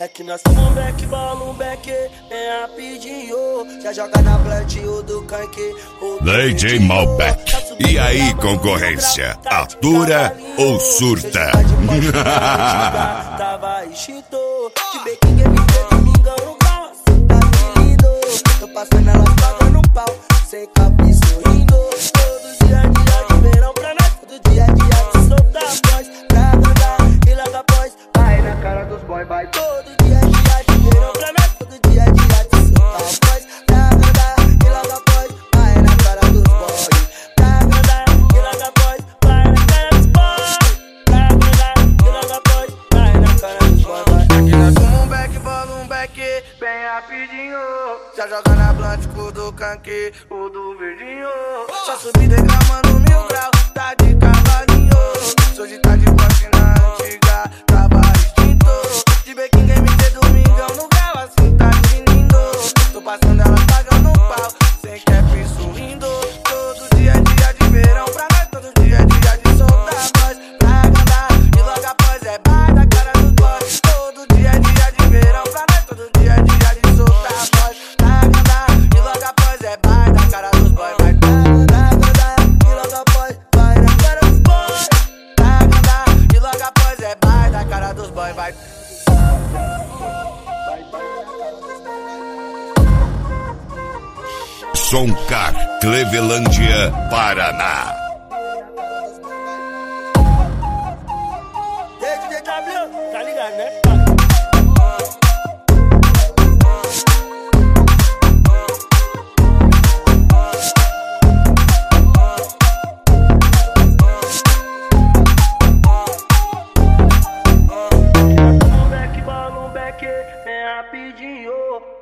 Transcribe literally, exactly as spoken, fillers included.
É que nós somos um back, bola um back, é rapidinho. Já joga na plant o do canque. D J Malbec. E aí, concorrência? Atura ou surta? Tava extinto. De bequim, game, domingão no grau. Assim tá que lindo. Tô passando elas pagando um pau. Sem capi sorrindo. Todo dia, dia de verão pra nós. Todo dia, dia de soltar a voz. Pra andar e logo após. Vai na cara dos boy, vai todo dia, dia de verão pra nós. Todo dia, dia de soltar a voz. Pra andar e logo após. Vai na cara dos boy. Pra andar e logo após. Vai na cara dos boy. Pra andar e logo após. Vai na cara dos boy, vai. Aqui nós somos um back, bola um back, bem rapidinho. Já joga na blunt, o do canque, o do verdinho. Só subir declamando mil grau, tá de cavalinho. Sou de tá de bote na antiga, tava extinto. De bequim, game, de domingão no grau, assim tá que lindo. Tô passando ela pagando um pau, sem cap sorrindo. Todo dia é dia de verão pra nós, todo dia é dia de soltar a voz. Pra andar e logo após é bar da cara dos boys. Todo dia é dia de verão pra nós, todo dia é dia de soltar a voz. Pra andar e logo após é bar da cara dos boys. Vai pra andar e logo após vai na cara dos boys. Pra andar e logo após é bar da cara dos boys. Vai. Soncar, Clevelândia, Paraná. D J W, tá ligado, né? Um back, bola um back, é rapidinho.